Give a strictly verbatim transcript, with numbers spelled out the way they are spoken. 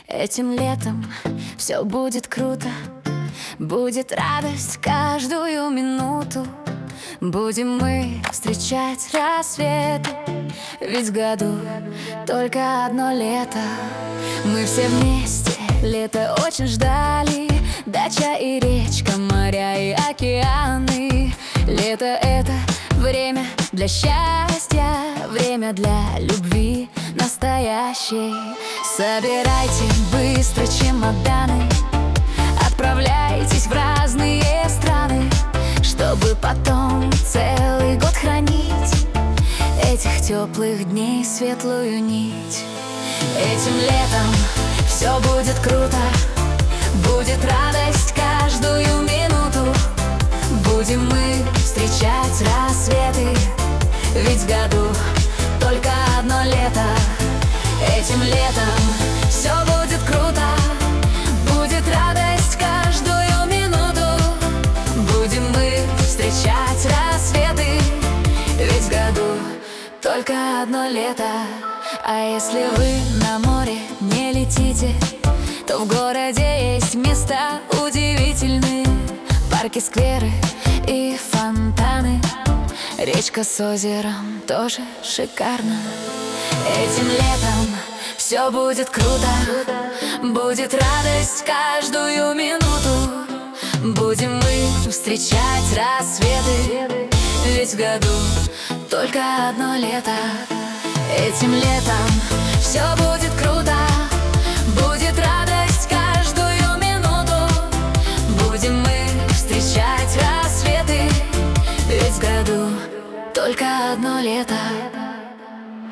Этим летом все будет круто, будет радость каждую минуту. Будем мы встречать рассветы, ведь в году только одно лето. Мы все вместе лето очень ждали, дача и речка, моря и океаны. Лето — это время для счастья, время для любви настоящей. Собирайте быстро чемоданы, отправляйтесь в разные страны, чтобы потом целый год хранить этих теплых дней светлую нить. Этим летом все будет круто, будет радость каждую минуту. Будем мы встречать рассветы, ведь в году только одно лето. Этим летом все будет круто, будет радость каждую минуту. Будем мы встречать рассветы, ведь в году только одно лето. А если вы на море не летите, то в городе есть места удивительные: парки, скверы и фонтаны. Речка с озером тоже шикарно. Этим летом все будет круто, будет радость каждую минуту. Будем мы встречать рассветы, ведь в году только одно лето. Этим летом все будет круто, будет радость каждую минуту. Будем мы встречать рассветы, ведь в году только одно лето.